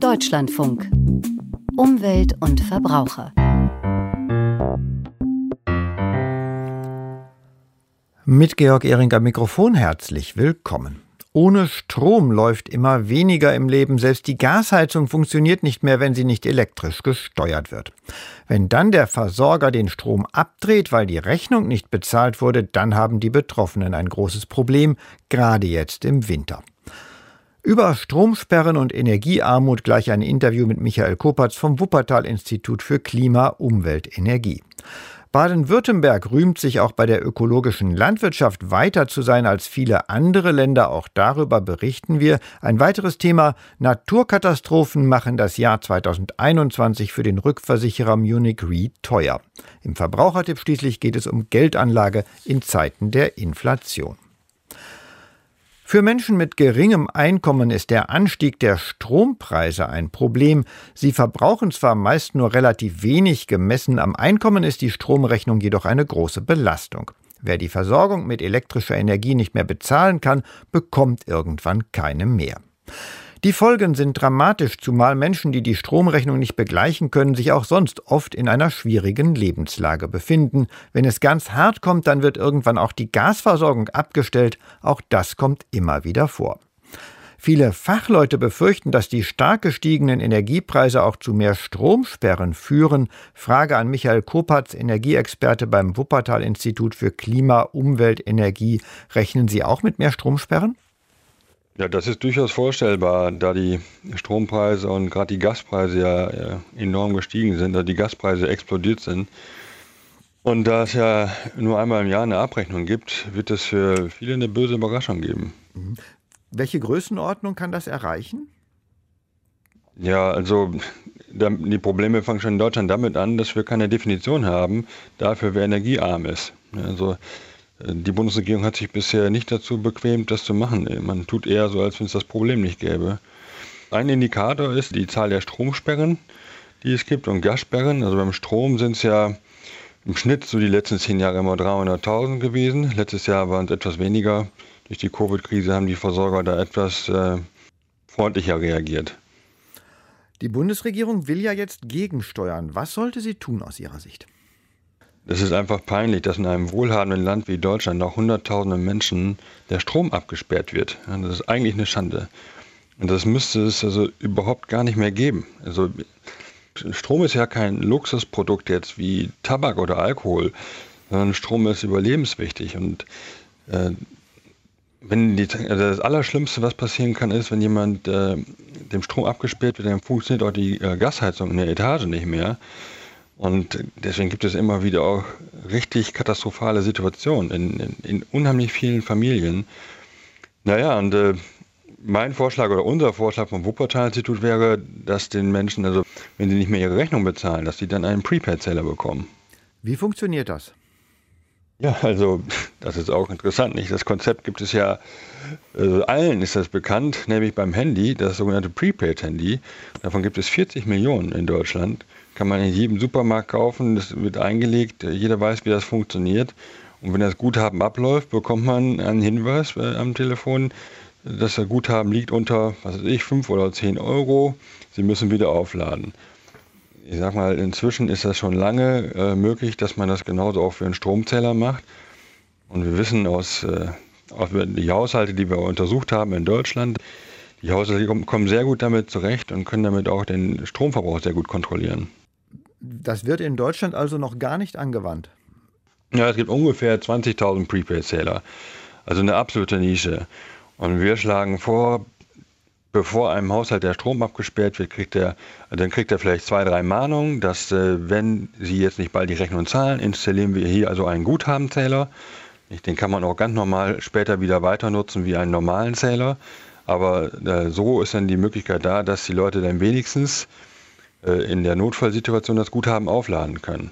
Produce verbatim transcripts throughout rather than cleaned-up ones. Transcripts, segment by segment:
Deutschlandfunk. Umwelt und Verbraucher. Mit Georg Ehring am Mikrofon herzlich willkommen. Ohne Strom läuft immer weniger im Leben. Selbst die Gasheizung funktioniert nicht mehr, wenn sie nicht elektrisch gesteuert wird. Wenn dann der Versorger den Strom abdreht, weil die Rechnung nicht bezahlt wurde, dann haben die Betroffenen ein großes Problem, gerade jetzt im Winter. Über Stromsperren und Energiearmut gleich ein Interview mit Michael Kopatz vom Wuppertal-Institut für Klima, Umwelt, Energie. Baden-Württemberg rühmt sich auch bei der ökologischen Landwirtschaft weiter zu sein als viele andere Länder. Auch darüber berichten wir. Ein weiteres Thema: Naturkatastrophen machen das Jahr zweitausendeinundzwanzig für den Rückversicherer Munich Re teuer. Im Verbrauchertipp schließlich geht es um Geldanlage in Zeiten der Inflation. Für Menschen mit geringem Einkommen ist der Anstieg der Strompreise ein Problem. Sie verbrauchen zwar meist nur relativ wenig, gemessen am Einkommen ist die Stromrechnung jedoch eine große Belastung. Wer die Versorgung mit elektrischer Energie nicht mehr bezahlen kann, bekommt irgendwann keine mehr. Die Folgen sind dramatisch, zumal Menschen, die die Stromrechnung nicht begleichen können, sich auch sonst oft in einer schwierigen Lebenslage befinden. Wenn es ganz hart kommt, dann wird irgendwann auch die Gasversorgung abgestellt. Auch das kommt immer wieder vor. Viele Fachleute befürchten, dass die stark gestiegenen Energiepreise auch zu mehr Stromsperren führen. Frage an Michael Kopatz, Energieexperte beim Wuppertal-Institut für Klima, Umwelt, Energie. Rechnen Sie auch mit mehr Stromsperren? Ja, das ist durchaus vorstellbar, da die Strompreise und gerade die Gaspreise ja, ja enorm gestiegen sind, da die Gaspreise explodiert sind. Und da es ja nur einmal im Jahr eine Abrechnung gibt, wird es für viele eine böse Überraschung geben. Mhm. Welche Größenordnung kann das erreichen? Ja, also die Probleme fangen schon in Deutschland damit an, dass wir keine Definition haben dafür, wer energiearm ist. Also die Bundesregierung hat sich bisher nicht dazu bequemt, das zu machen. Man tut eher so, als wenn es das Problem nicht gäbe. Ein Indikator ist die Zahl der Stromsperren, die es gibt, und Gassperren. Also beim Strom sind es ja im Schnitt so die letzten zehn Jahre immer dreihunderttausend gewesen. Letztes Jahr waren es etwas weniger. Durch die Covid-Krise haben die Versorger da etwas äh, freundlicher reagiert. Die Bundesregierung will ja jetzt gegensteuern. Was sollte sie tun aus Ihrer Sicht? Es ist einfach peinlich, dass in einem wohlhabenden Land wie Deutschland nach hunderttausenden Menschen der Strom abgesperrt wird. Das ist eigentlich eine Schande. Und das müsste es also überhaupt gar nicht mehr geben. Also Strom ist ja kein Luxusprodukt jetzt wie Tabak oder Alkohol, sondern Strom ist überlebenswichtig. Und äh, wenn die, also das Allerschlimmste, was passieren kann, ist, wenn jemand äh, dem Strom abgesperrt wird, dann funktioniert auch die äh, Gasheizung in der Etage nicht mehr. Und deswegen gibt es immer wieder auch richtig katastrophale Situationen in, in, in unheimlich vielen Familien. Naja, und äh, mein Vorschlag oder unser Vorschlag vom Wuppertal-Institut wäre, dass den Menschen, also wenn sie nicht mehr ihre Rechnung bezahlen, dass sie dann einen Prepaid-Zähler bekommen. Wie funktioniert das? Ja, also das ist auch interessant, nicht? Das Konzept gibt es ja, also allen ist das bekannt, nämlich beim Handy, das sogenannte Prepaid-Handy. Davon gibt es vierzig Millionen in Deutschland. Kann man in jedem Supermarkt kaufen, das wird eingelegt, jeder weiß, wie das funktioniert. Und wenn das Guthaben abläuft, bekommt man einen Hinweis äh, am Telefon, dass das Guthaben liegt unter, was weiß ich, fünf oder zehn Euro. Sie müssen wieder aufladen. Ich sag mal, inzwischen ist das schon lange äh, möglich, dass man das genauso auch für einen Stromzähler macht. Und wir wissen aus, äh, aus die Haushalte, die wir untersucht haben in Deutschland, die Haushalte kommen sehr gut damit zurecht und können damit auch den Stromverbrauch sehr gut kontrollieren. Das wird in Deutschland also noch gar nicht angewandt? Ja, es gibt ungefähr zwanzigtausend Prepaid-Zähler, also eine absolute Nische. Und wir schlagen vor, bevor einem Haushalt der Strom abgesperrt wird, kriegt er, dann kriegt er vielleicht zwei, drei Mahnungen, dass äh, wenn Sie jetzt nicht bald die Rechnung zahlen, installieren wir hier also einen Guthabenzähler. Den kann man auch ganz normal später wieder weiter nutzen wie einen normalen Zähler. Aber äh, so ist dann die Möglichkeit da, dass die Leute dann wenigstens äh, in der Notfallsituation das Guthaben aufladen können.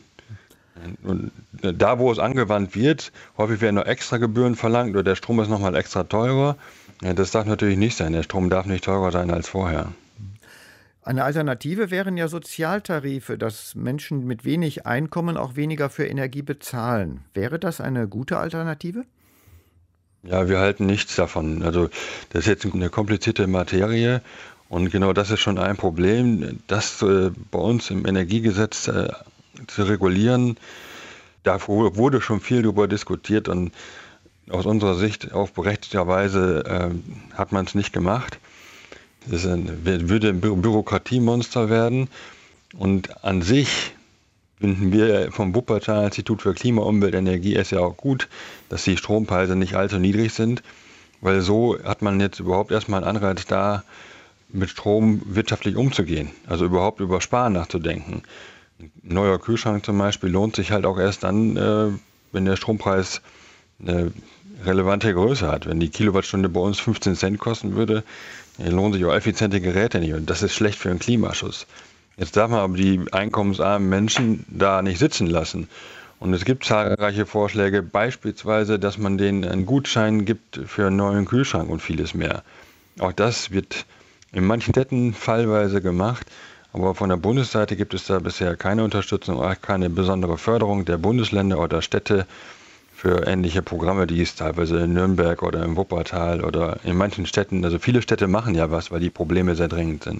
Und da, wo es angewandt wird, häufig werden noch extra Gebühren verlangt oder der Strom ist nochmal extra teurer. Ja, das darf natürlich nicht sein. Der Strom darf nicht teurer sein als vorher. Eine Alternative wären ja Sozialtarife, dass Menschen mit wenig Einkommen auch weniger für Energie bezahlen. Wäre das eine gute Alternative? Ja, wir halten nichts davon. Also das ist jetzt eine komplizierte Materie Und genau das ist schon ein Problem, das äh, bei uns im Energiegesetz äh, zu regulieren. Da wurde schon viel darüber diskutiert und aus unserer Sicht auch berechtigterweise äh, hat man es nicht gemacht. Das ein, würde ein Bü Bürokratiemonster werden. Und an sich finden wir vom Wuppertaler Institut für Klima, Umwelt, Energie es ja auch gut, dass die Strompreise nicht allzu niedrig sind, weil so hat man jetzt überhaupt erstmal einen Anreiz da, mit Strom wirtschaftlich umzugehen, also überhaupt über Sparen nachzudenken. Ein neuer Kühlschrank zum Beispiel lohnt sich halt auch erst dann, äh, wenn der Strompreis eine relevante Größe hat. Wenn die Kilowattstunde bei uns fünfzehn Cent kosten würde, dann lohnen sich auch effiziente Geräte nicht und das ist schlecht für den Klimaschutz. Jetzt darf man aber die einkommensarmen Menschen da nicht sitzen lassen. Und es gibt zahlreiche Vorschläge, beispielsweise, dass man denen einen Gutschein gibt für einen neuen Kühlschrank und vieles mehr. Auch das wird in manchen Städten fallweise gemacht, aber von der Bundesseite gibt es da bisher keine Unterstützung, auch keine besondere Förderung der Bundesländer oder Städte für ähnliche Programme, die es teilweise in Nürnberg oder im Wuppertal oder in manchen Städten, also viele Städte machen ja was, weil die Probleme sehr dringend sind.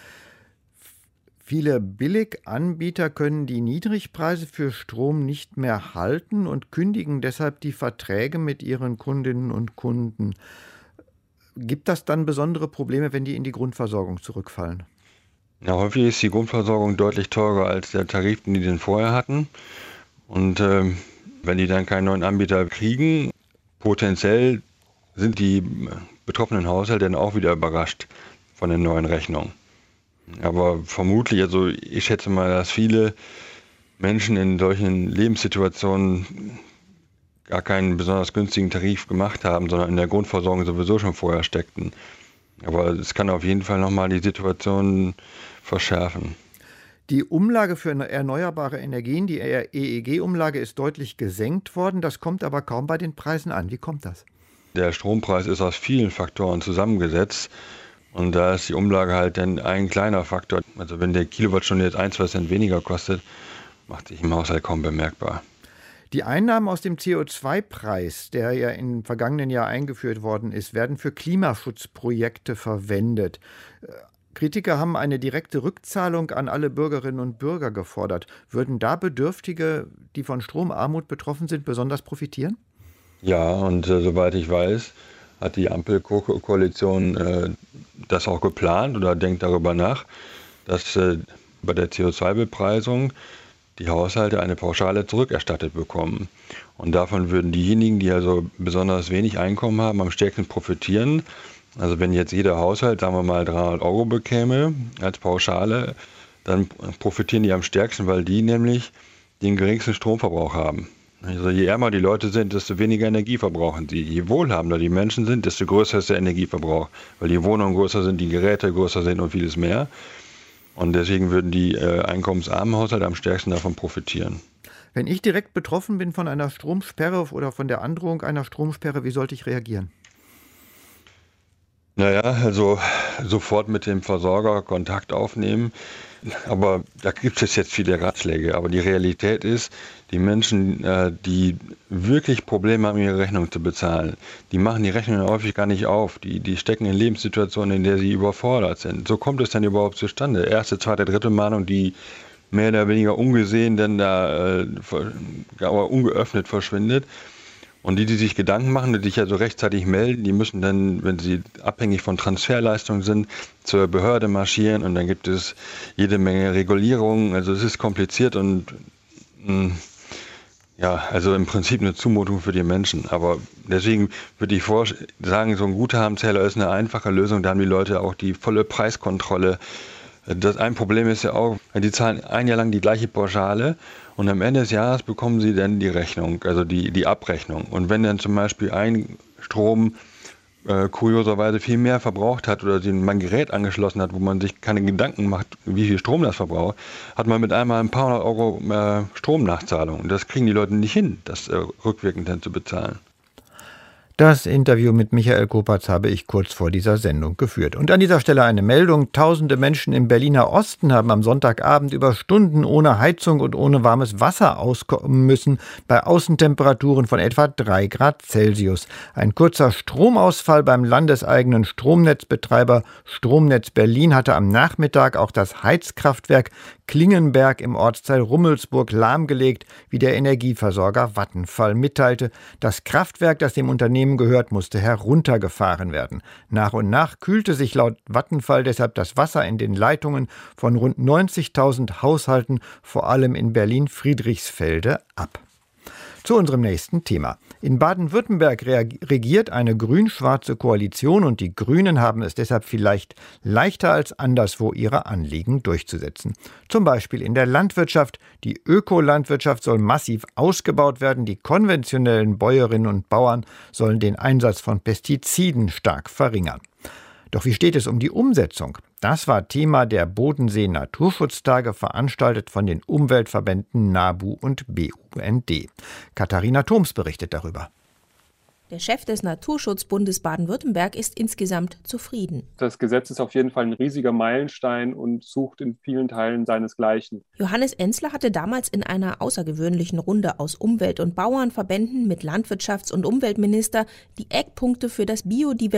Viele Billiganbieter können die Niedrigpreise für Strom nicht mehr halten und kündigen deshalb die Verträge mit ihren Kundinnen und Kunden. Gibt das dann besondere Probleme, wenn die in die Grundversorgung zurückfallen? Ja, häufig ist die Grundversorgung deutlich teurer als der Tarif, den die denn vorher hatten. Und äh, wenn die dann keinen neuen Anbieter kriegen, potenziell sind die betroffenen Haushalte dann auch wieder überrascht von den neuen Rechnungen. Aber vermutlich, also ich schätze mal, dass viele Menschen in solchen Lebenssituationen gar keinen besonders günstigen Tarif gemacht haben, sondern in der Grundversorgung sowieso schon vorher steckten. Aber es kann auf jeden Fall nochmal die Situation verschärfen. Die Umlage für erneuerbare Energien, die E E G-Umlage, ist deutlich gesenkt worden. Das kommt aber kaum bei den Preisen an. Wie kommt das? Der Strompreis ist aus vielen Faktoren zusammengesetzt. Und da ist die Umlage halt dann ein kleiner Faktor. Also wenn der Kilowattstunde jetzt ein, zwei Cent weniger kostet, macht sich im Haushalt kaum bemerkbar. Die Einnahmen aus dem C O zwei Preis, der ja im vergangenen Jahr eingeführt worden ist, werden für Klimaschutzprojekte verwendet. Kritiker haben eine direkte Rückzahlung an alle Bürgerinnen und Bürger gefordert. Würden da Bedürftige, die von Stromarmut betroffen sind, besonders profitieren? Ja, und äh, soweit ich weiß, hat die Ampelkoalition äh, das auch geplant oder denkt darüber nach, dass äh, bei der C O zwei Bepreisung die Haushalte eine Pauschale zurückerstattet bekommen. Und davon würden diejenigen, die also besonders wenig Einkommen haben, am stärksten profitieren. Also wenn jetzt jeder Haushalt, sagen wir mal, dreihundert Euro bekäme als Pauschale, dann profitieren die am stärksten, weil die nämlich den geringsten Stromverbrauch haben. Also je ärmer die Leute sind, desto weniger Energie verbrauchen sie. Je wohlhabender die Menschen sind, desto größer ist der Energieverbrauch, weil die Wohnungen größer sind, die Geräte größer sind und vieles mehr. Und deswegen würden die äh, einkommensarmen Haushalte am stärksten davon profitieren. Wenn ich direkt betroffen bin von einer Stromsperre oder von der Androhung einer Stromsperre, wie sollte ich reagieren? Naja, also sofort mit dem Versorger Kontakt aufnehmen. Aber da gibt es jetzt viele Ratschläge. Aber die Realität ist, die Menschen, äh, die wirklich Probleme haben, ihre Rechnung zu bezahlen, die machen die Rechnung häufig gar nicht auf. Die, die stecken in Lebenssituationen, in der sie überfordert sind. So kommt es dann überhaupt zustande. Erste, zweite, dritte Mahnung, die mehr oder weniger ungesehen dann da äh, aber ungeöffnet verschwindet. Und die, die sich Gedanken machen, die sich ja so rechtzeitig melden, die müssen dann, wenn sie abhängig von Transferleistungen sind, zur Behörde marschieren und dann gibt es jede Menge Regulierungen. Also es ist kompliziert und mh, ja, also im Prinzip eine Zumutung für die Menschen. Aber deswegen würde ich sagen, so ein Guthabenzähler ist eine einfache Lösung. Da haben die Leute auch die volle Preiskontrolle. Das ein Problem ist ja auch, die zahlen ein Jahr lang die gleiche Pauschale und am Ende des Jahres bekommen sie dann die Rechnung, also die, die Abrechnung. Und wenn dann zum Beispiel ein Strom äh, kurioserweise viel mehr verbraucht hat oder man ein Gerät angeschlossen hat, wo man sich keine Gedanken macht, wie viel Strom das verbraucht, hat man mit einmal ein paar hundert Euro äh, Stromnachzahlung. Und das kriegen die Leute nicht hin, das äh, rückwirkend dann zu bezahlen. Das Interview mit Michael Kopatz habe ich kurz vor dieser Sendung geführt. Und an dieser Stelle eine Meldung. Tausende Menschen im Berliner Osten haben am Sonntagabend über Stunden ohne Heizung und ohne warmes Wasser auskommen müssen, bei Außentemperaturen von etwa drei Grad Celsius. Ein kurzer Stromausfall beim landeseigenen Stromnetzbetreiber Stromnetz Berlin hatte am Nachmittag auch das Heizkraftwerk Klingenberg im Ortsteil Rummelsburg lahmgelegt, wie der Energieversorger Vattenfall mitteilte. Das Kraftwerk, das dem Unternehmen gehört, musste heruntergefahren werden. Nach und nach kühlte sich laut Vattenfall deshalb das Wasser in den Leitungen von rund neunzigtausend Haushalten, vor allem in Berlin-Friedrichsfelde, ab. Zu unserem nächsten Thema. In Baden-Württemberg regiert eine grün-schwarze Koalition und die Grünen haben es deshalb vielleicht leichter als anderswo, ihre Anliegen durchzusetzen. Zum Beispiel in der Landwirtschaft. Die Ökolandwirtschaft soll massiv ausgebaut werden. Die konventionellen Bäuerinnen und Bauern sollen den Einsatz von Pestiziden stark verringern. Doch wie steht es um die Umsetzung? Das war Thema der Bodensee-Naturschutztage, veranstaltet von den Umweltverbänden NABU und B U N D. Katharina Thoms berichtet darüber. Der Chef des Naturschutzbundes Baden-Württemberg ist insgesamt zufrieden. Das Gesetz ist auf jeden Fall ein riesiger Meilenstein und sucht in vielen Teilen seinesgleichen. Johannes Enzler hatte damals in einer außergewöhnlichen Runde aus Umwelt- und Bauernverbänden mit Landwirtschafts- und Umweltminister die Eckpunkte für das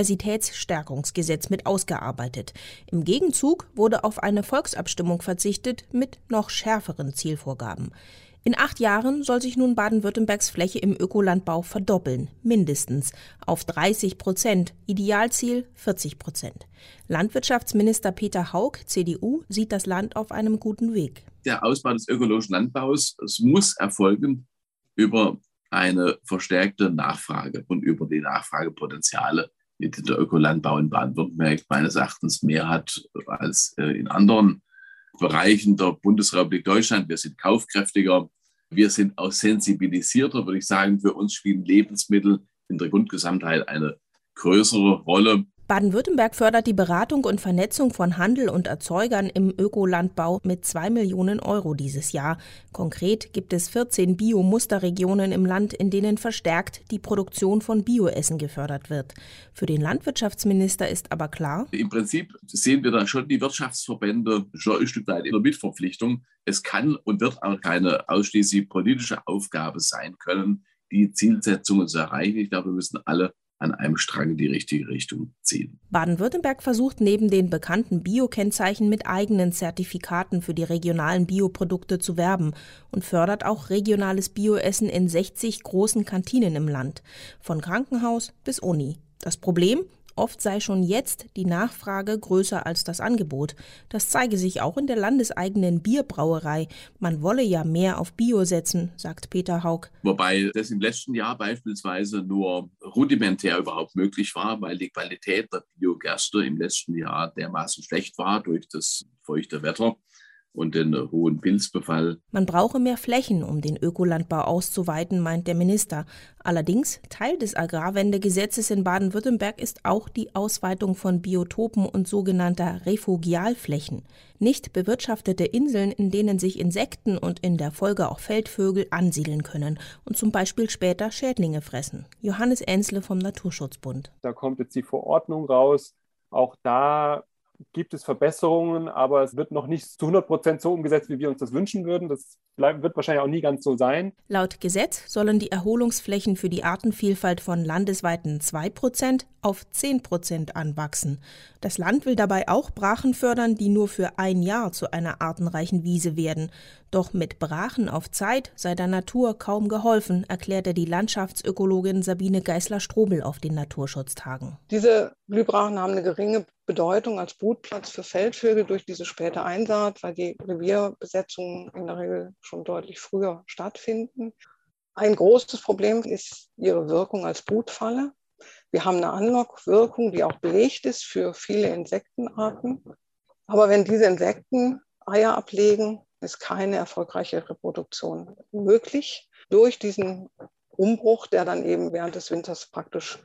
Biodiversitätsstärkungsgesetz mit ausgearbeitet. Im Gegenzug wurde auf eine Volksabstimmung verzichtet mit noch schärferen Zielvorgaben. In acht Jahren soll sich nun Baden-Württembergs Fläche im Ökolandbau verdoppeln, mindestens auf dreißig Prozent, Idealziel vierzig Prozent. Landwirtschaftsminister Peter Haug, C D U, sieht das Land auf einem guten Weg. Der Ausbau des ökologischen Landbaus, es muss erfolgen über eine verstärkte Nachfrage und über die Nachfragepotenziale, die der Ökolandbau in Baden-Württemberg meines Erachtens mehr hat als in anderen Bereichen der Bundesrepublik Deutschland. Wir sind kaufkräftiger, wir sind auch sensibilisierter, würde ich sagen. Für uns spielen Lebensmittel in der Grundgesamtheit eine größere Rolle. Baden-Württemberg fördert die Beratung und Vernetzung von Handel und Erzeugern im Ökolandbau mit zwei Millionen Euro dieses Jahr. Konkret gibt es vierzehn Bio-Musterregionen im Land, in denen verstärkt die Produktion von Bioessen gefördert wird. Für den Landwirtschaftsminister ist aber klar: Im Prinzip sehen wir da schon die Wirtschaftsverbände schon ein Stück weit in der Mitverpflichtung. Es kann und wird auch keine ausschließlich politische Aufgabe sein können, die Zielsetzungen zu erreichen. Ich glaube, wir müssen alle an einem Strang in die richtige Richtung ziehen. Baden-Württemberg versucht neben den bekannten Bio-Kennzeichen mit eigenen Zertifikaten für die regionalen Bioprodukte zu werben und fördert auch regionales Bioessen in sechzig großen Kantinen im Land, von Krankenhaus bis Uni. Das Problem? Oft sei schon jetzt die Nachfrage größer als das Angebot. Das zeige sich auch in der landeseigenen Bierbrauerei. Man wolle ja mehr auf Bio setzen, sagt Peter Haug. Wobei das im letzten Jahr beispielsweise nur rudimentär überhaupt möglich war, weil die Qualität der Biogerste im letzten Jahr dermaßen schlecht war durch das feuchte Wetter und den hohen Pilzbefall. Man brauche mehr Flächen, um den Ökolandbau auszuweiten, meint der Minister. Allerdings, Teil des Agrarwendegesetzes in Baden-Württemberg ist auch die Ausweitung von Biotopen und sogenannter Refugialflächen. Nicht bewirtschaftete Inseln, in denen sich Insekten und in der Folge auch Feldvögel ansiedeln können und zum Beispiel später Schädlinge fressen. Johannes Enzle vom Naturschutzbund. Da kommt jetzt die Verordnung raus. Auch da gibt es Verbesserungen, aber es wird noch nicht zu hundert Prozent so umgesetzt, wie wir uns das wünschen würden. Das bleibt, wird wahrscheinlich auch nie ganz so sein. Laut Gesetz sollen die Erholungsflächen für die Artenvielfalt von landesweiten zwei Prozent auf zehn Prozent anwachsen. Das Land will dabei auch Brachen fördern, die nur für ein Jahr zu einer artenreichen Wiese werden. Doch mit Brachen auf Zeit sei der Natur kaum geholfen, erklärte die Landschaftsökologin Sabine Geisler-Strobel auf den Naturschutztagen. Diese Blühbrachen haben eine geringe Bedeutung als Brutplatz für Feldvögel durch diese späte Einsaat, weil die Revierbesetzungen in der Regel schon deutlich früher stattfinden. Ein großes Problem ist ihre Wirkung als Brutfalle. Wir haben eine Anlockwirkung, die auch belegt ist für viele Insektenarten. Aber wenn diese Insekten Eier ablegen, ist keine erfolgreiche Reproduktion möglich. Durch diesen Umbruch, der dann eben während des Winters praktisch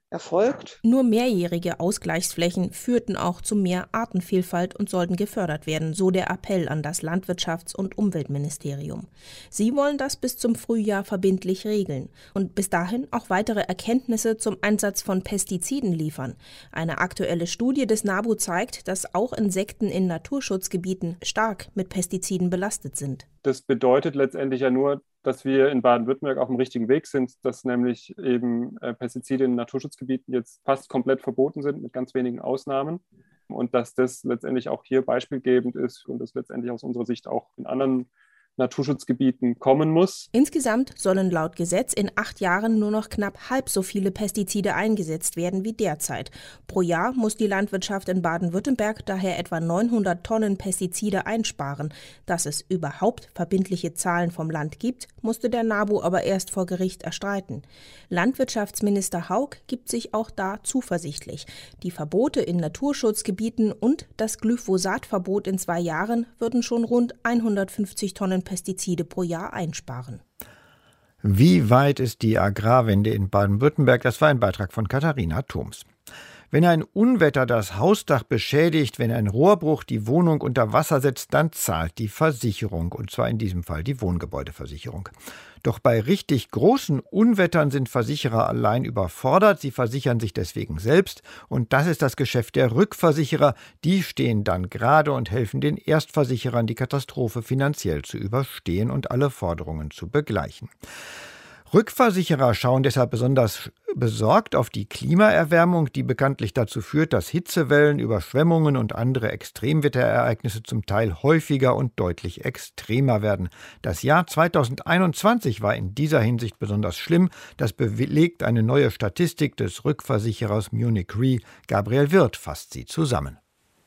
erfolgt. Nur mehrjährige Ausgleichsflächen führten auch zu mehr Artenvielfalt und sollten gefördert werden, so der Appell an das Landwirtschafts- und Umweltministerium. Sie wollen das bis zum Frühjahr verbindlich regeln und bis dahin auch weitere Erkenntnisse zum Einsatz von Pestiziden liefern. Eine aktuelle Studie des NABU zeigt, dass auch Insekten in Naturschutzgebieten stark mit Pestiziden belastet sind. Das bedeutet letztendlich ja nur, dass wir in Baden-Württemberg auf dem richtigen Weg sind, dass nämlich eben äh, Pestizide in Naturschutzgebieten jetzt fast komplett verboten sind, mit ganz wenigen Ausnahmen. Und dass das letztendlich auch hier beispielgebend ist und das letztendlich aus unserer Sicht auch in anderen Naturschutzgebieten kommen muss. Insgesamt sollen laut Gesetz in acht Jahren nur noch knapp halb so viele Pestizide eingesetzt werden wie derzeit. Pro Jahr muss die Landwirtschaft in Baden-Württemberg daher etwa neunhundert Tonnen Pestizide einsparen. Dass es überhaupt verbindliche Zahlen vom Land gibt, musste der NABU aber erst vor Gericht erstreiten. Landwirtschaftsminister Haug gibt sich auch da zuversichtlich. Die Verbote in Naturschutzgebieten und das Glyphosatverbot in zwei Jahren würden schon rund hundertfünfzig Tonnen Pestizide pro Jahr einsparen. Wie weit ist die Agrarwende in Baden-Württemberg? Das war ein Beitrag von Katharina Thoms. Wenn ein Unwetter das Hausdach beschädigt, wenn ein Rohrbruch die Wohnung unter Wasser setzt, dann zahlt die Versicherung, und zwar in diesem Fall die Wohngebäudeversicherung. Doch bei richtig großen Unwettern sind Versicherer allein überfordert, sie versichern sich deswegen selbst, und das ist das Geschäft der Rückversicherer. Die stehen dann gerade und helfen den Erstversicherern, die Katastrophe finanziell zu überstehen und alle Forderungen zu begleichen. Rückversicherer schauen deshalb besonders besorgt auf die Klimaerwärmung, die bekanntlich dazu führt, dass Hitzewellen, Überschwemmungen und andere Extremwetterereignisse zum Teil häufiger und deutlich extremer werden. Das Jahr zweitausendeinundzwanzig war in dieser Hinsicht besonders schlimm. Das belegt eine neue Statistik des Rückversicherers Munich Re. Gabriel Wirth fasst sie zusammen.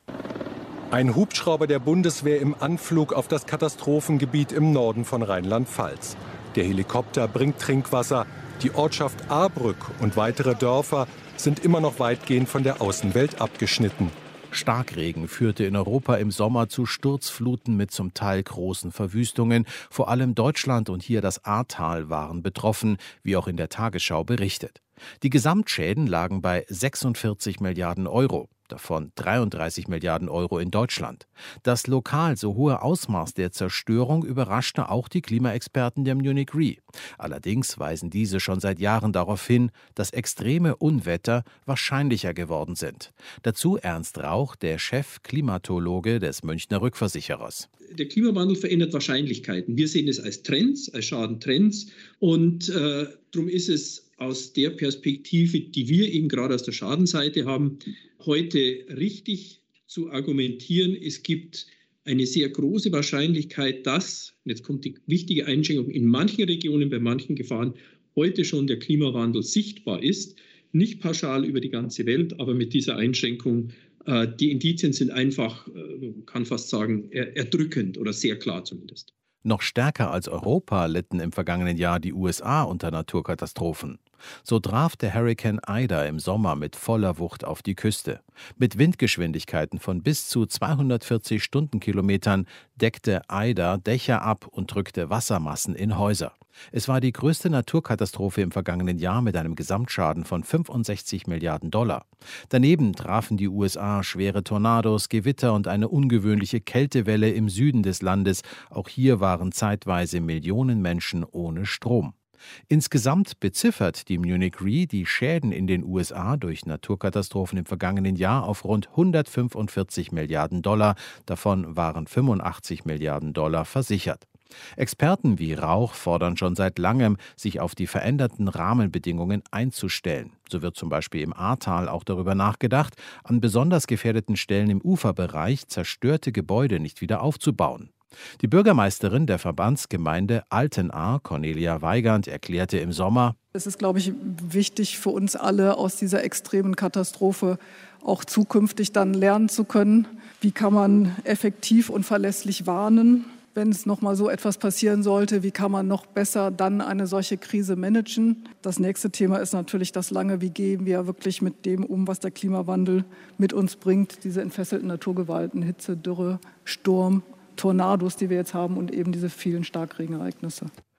Ein Hubschrauber der Bundeswehr im Anflug auf das Katastrophengebiet im Norden von Rheinland-Pfalz. Der Helikopter bringt Trinkwasser. Die Ortschaft Ahrbrück und weitere Dörfer sind immer noch weitgehend von der Außenwelt abgeschnitten. Starkregen führte in Europa im Sommer zu Sturzfluten mit zum Teil großen Verwüstungen. Vor allem Deutschland und hier das Ahrtal waren betroffen, wie auch in der Tagesschau berichtet. Die Gesamtschäden lagen bei sechsundvierzig Milliarden Euro, davon dreiunddreißig Milliarden Euro in Deutschland. Das lokal so hohe Ausmaß der Zerstörung überraschte auch die Klimaexperten der Munich Re. Allerdings weisen diese schon seit Jahren darauf hin, dass extreme Unwetter wahrscheinlicher geworden sind. Dazu Ernst Rauch, der Chef-Klimatologe des Münchner Rückversicherers. Der Klimawandel verändert Wahrscheinlichkeiten. Wir sehen es als Trends, als Schadentrends, und äh, darum ist es aus der Perspektive, die wir eben gerade aus der Schadenseite haben, heute richtig zu argumentieren, es gibt eine sehr große Wahrscheinlichkeit, dass, jetzt kommt die wichtige Einschränkung, in manchen Regionen, bei manchen Gefahren heute schon der Klimawandel sichtbar ist. Nicht pauschal über die ganze Welt, aber mit dieser Einschränkung, äh, die Indizien sind einfach, äh, kann fast sagen, er, erdrückend oder sehr klar zumindest. Noch stärker als Europa litten im vergangenen Jahr die U S A unter Naturkatastrophen. So traf der Hurrikan Ida im Sommer mit voller Wucht auf die Küste. Mit Windgeschwindigkeiten von bis zu zweihundertvierzig Stundenkilometern deckte Ida Dächer ab und drückte Wassermassen in Häuser. Es war die größte Naturkatastrophe im vergangenen Jahr mit einem Gesamtschaden von fünfundsechzig Milliarden Dollar. Daneben trafen die U S A schwere Tornados, Gewitter und eine ungewöhnliche Kältewelle im Süden des Landes. Auch hier waren zeitweise Millionen Menschen ohne Strom. Insgesamt beziffert die Munich Re die Schäden in den U S A durch Naturkatastrophen im vergangenen Jahr auf rund hundertfünfundvierzig Milliarden Dollar. Davon waren fünfundachtzig Milliarden Dollar versichert. Experten wie Rauch fordern schon seit langem, sich auf die veränderten Rahmenbedingungen einzustellen. So wird zum Beispiel im Ahrtal auch darüber nachgedacht, an besonders gefährdeten Stellen im Uferbereich zerstörte Gebäude nicht wieder aufzubauen. Die Bürgermeisterin der Verbandsgemeinde Altenahr, Cornelia Weigand, erklärte im Sommer: Es ist, glaube ich, wichtig für uns alle, aus dieser extremen Katastrophe auch zukünftig dann lernen zu können. Wie kann man effektiv und verlässlich warnen, wenn es noch mal so etwas passieren sollte? Wie kann man noch besser dann eine solche Krise managen? Das nächste Thema ist natürlich das lange, wie gehen wir wirklich mit dem um, was der Klimawandel mit uns bringt, diese entfesselten Naturgewalten, Hitze, Dürre, Sturm, Tornados, die wir jetzt haben, und eben diese vielen Starkregenereignisse.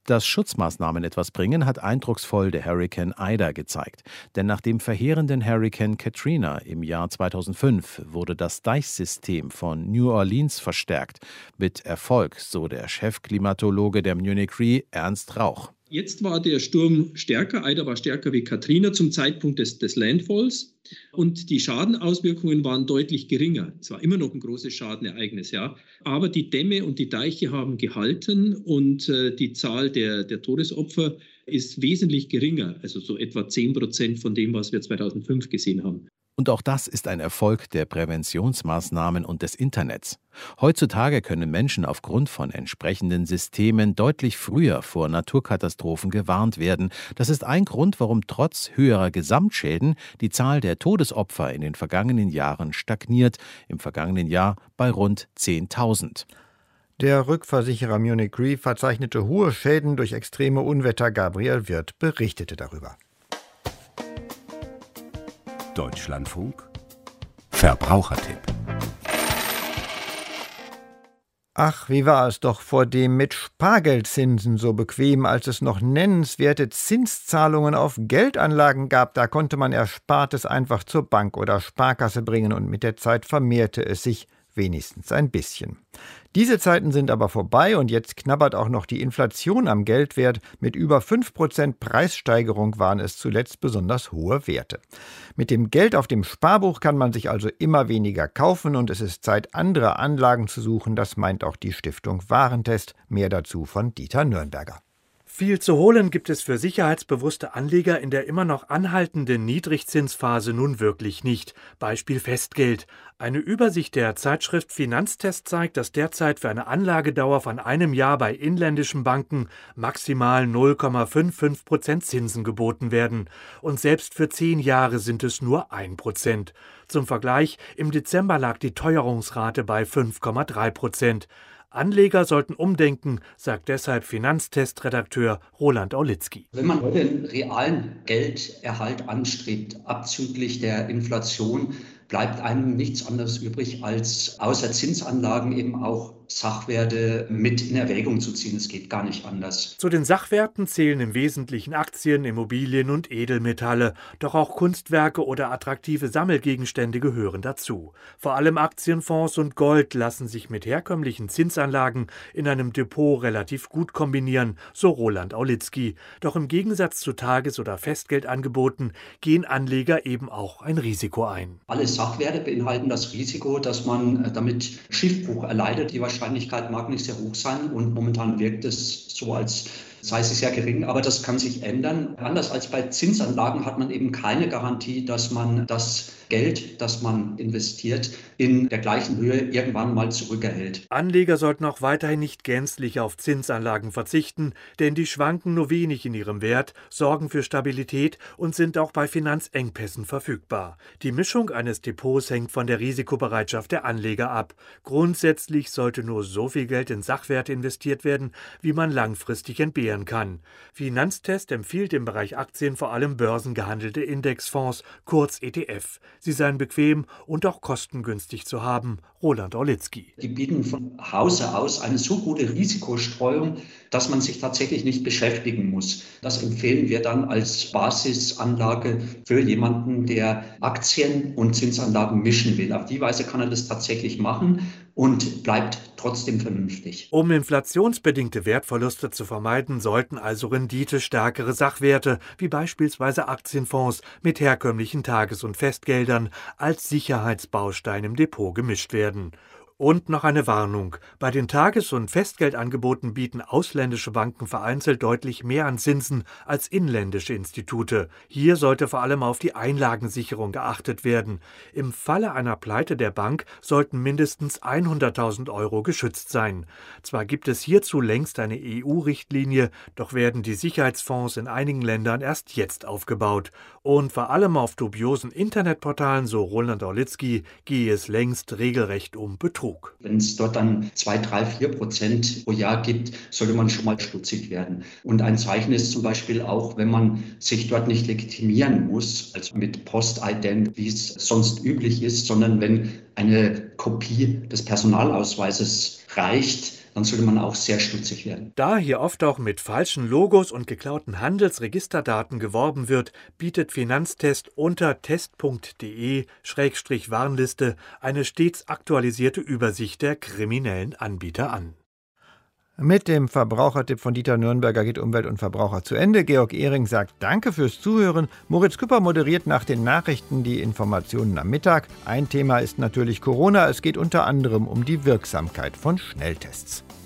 Dass Schutzmaßnahmen etwas bringen, hat eindrucksvoll der Hurrikan Ida gezeigt. Denn nach dem verheerenden Hurrikan Katrina im Jahr zweitausendfünf wurde das Deichsystem von New Orleans verstärkt. Mit Erfolg, so der Chefklimatologe der Munich Re, Ernst Rauch. Jetzt war der Sturm stärker, Ida war stärker wie Katrina zum Zeitpunkt des, des Landfalls und die Schadenauswirkungen waren deutlich geringer. Es war immer noch ein großes Schadenereignis, ja, aber die Dämme und die Deiche haben gehalten und äh, die Zahl der, der Todesopfer ist wesentlich geringer, also so etwa zehn Prozent von dem, was wir zweitausendfünf gesehen haben. Und auch das ist ein Erfolg der Präventionsmaßnahmen und des Internets. Heutzutage können Menschen aufgrund von entsprechenden Systemen deutlich früher vor Naturkatastrophen gewarnt werden. Das ist ein Grund, warum trotz höherer Gesamtschäden die Zahl der Todesopfer in den vergangenen Jahren stagniert, im vergangenen Jahr bei rund zehntausend. Der Rückversicherer Munich Re verzeichnete hohe Schäden durch extreme Unwetter. Gabriel Wirth berichtete darüber. Deutschlandfunk Verbrauchertipp. Ach, wie war es doch vor dem mit Spargeldzinsen so bequem, als es noch nennenswerte Zinszahlungen auf Geldanlagen gab. Da konnte man Erspartes einfach zur Bank oder Sparkasse bringen und mit der Zeit vermehrte es sich wenigstens ein bisschen. Diese Zeiten sind aber vorbei und jetzt knabbert auch noch die Inflation am Geldwert. Mit über fünf Prozent Preissteigerung waren es zuletzt besonders hohe Werte. Mit dem Geld auf dem Sparbuch kann man sich also immer weniger kaufen und es ist Zeit, andere Anlagen zu suchen. Das meint auch die Stiftung Warentest. Mehr dazu von Dieter Nürnberger. Viel zu holen gibt es für sicherheitsbewusste Anleger in der immer noch anhaltenden Niedrigzinsphase nun wirklich nicht. Beispiel Festgeld. Eine Übersicht der Zeitschrift Finanztest zeigt, dass derzeit für eine Anlagedauer von einem Jahr bei inländischen Banken maximal null Komma fünfundfünfzig Prozent Zinsen geboten werden. Und selbst für zehn Jahre sind es nur ein Prozent. Zum Vergleich, im Dezember lag die Teuerungsrate bei fünf Komma drei Prozent. Anleger sollten umdenken, sagt deshalb Finanztestredakteur Roland Orlitzky. Wenn man heute einen realen Gelderhalt anstrebt, abzüglich der Inflation, bleibt einem nichts anderes übrig, als außer Zinsanlagen eben auch Sachwerte mit in Erwägung zu ziehen. Es geht gar nicht anders. Zu den Sachwerten zählen im Wesentlichen Aktien, Immobilien und Edelmetalle. Doch auch Kunstwerke oder attraktive Sammelgegenstände gehören dazu. Vor allem Aktienfonds und Gold lassen sich mit herkömmlichen Zinsanlagen in einem Depot relativ gut kombinieren, so Roland Orlitzky. Doch im Gegensatz zu Tages- oder Festgeldangeboten gehen Anleger eben auch ein Risiko ein. Alle Sachwerte beinhalten das Risiko, dass man damit Schiffbruch erleidet. Die Wahrscheinlichkeit mag nicht sehr hoch sein und momentan wirkt es so, als sei sie sehr gering, aber das kann sich ändern. Anders als bei Zinsanlagen hat man eben keine Garantie, dass man das Geld, das man investiert, in der gleichen Höhe irgendwann mal zurückerhält. Anleger sollten auch weiterhin nicht gänzlich auf Zinsanlagen verzichten, denn die schwanken nur wenig in ihrem Wert, sorgen für Stabilität und sind auch bei Finanzengpässen verfügbar. Die Mischung eines Depots hängt von der Risikobereitschaft der Anleger ab. Grundsätzlich sollte nur so viel Geld in Sachwerte investiert werden, wie man langfristig entbehren kann. Finanztest empfiehlt im Bereich Aktien vor allem börsengehandelte Indexfonds, kurz E T F. Sie seien bequem und auch kostengünstig zu haben. Roland Orlitzky. Die bieten von Hause aus eine so gute Risikostreuung, dass man sich tatsächlich nicht beschäftigen muss. Das empfehlen wir dann als Basisanlage für jemanden, der Aktien und Zinsanlagen mischen will. Auf die Weise kann er das tatsächlich machen und bleibt trotzdem vernünftig. Um inflationsbedingte Wertverluste zu vermeiden, sollten also renditestärkere Sachwerte, wie beispielsweise Aktienfonds mit herkömmlichen Tages- und Festgeldern, als Sicherheitsbaustein im Depot gemischt werden. Und noch eine Warnung. Bei den Tages- und Festgeldangeboten bieten ausländische Banken vereinzelt deutlich mehr an Zinsen als inländische Institute. Hier sollte vor allem auf die Einlagensicherung geachtet werden. Im Falle einer Pleite der Bank sollten mindestens hunderttausend Euro geschützt sein. Zwar gibt es hierzu längst eine E U-Richtlinie, doch werden die Sicherheitsfonds in einigen Ländern erst jetzt aufgebaut. Und vor allem auf dubiosen Internetportalen, so Roland Orlitzky, gehe es längst regelrecht um Betrug. Wenn es dort dann zwei, drei, vier Prozent pro Jahr gibt, sollte man schon mal stutzig werden. Und ein Zeichen ist zum Beispiel auch, wenn man sich dort nicht legitimieren muss, also mit Postident, wie es sonst üblich ist, sondern wenn eine Kopie des Personalausweises reicht, dann sollte man auch sehr stutzig werden. Da hier oft auch mit falschen Logos und geklauten Handelsregisterdaten geworben wird, bietet Finanztest unter test punkt de Schrägstrich Warnliste eine stets aktualisierte Übersicht der kriminellen Anbieter an. Mit dem Verbrauchertipp von Dieter Nürnberger geht Umwelt und Verbraucher zu Ende. Georg Ehring sagt Danke fürs Zuhören. Moritz Küpper moderiert nach den Nachrichten die Informationen am Mittag. Ein Thema ist natürlich Corona. Es geht unter anderem um die Wirksamkeit von Schnelltests.